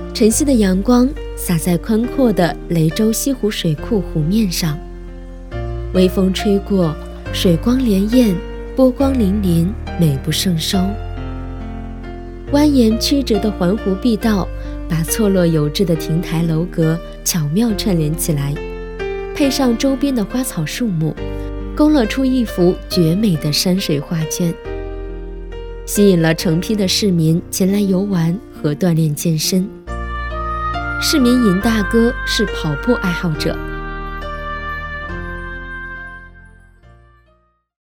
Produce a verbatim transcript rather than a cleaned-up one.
晨曦的阳光洒在宽阔的雷州西湖水库湖面上，微风吹过，水光潋滟，波光粼粼，美不胜收。蜿蜒曲折的环湖碧道把错落有致的亭台楼阁巧妙串联起来，配上周边的花草树木，勾勒出一幅绝美的山水画卷，吸引了成批的市民前来游玩和锻炼健身。市民尹大哥是跑步爱好者，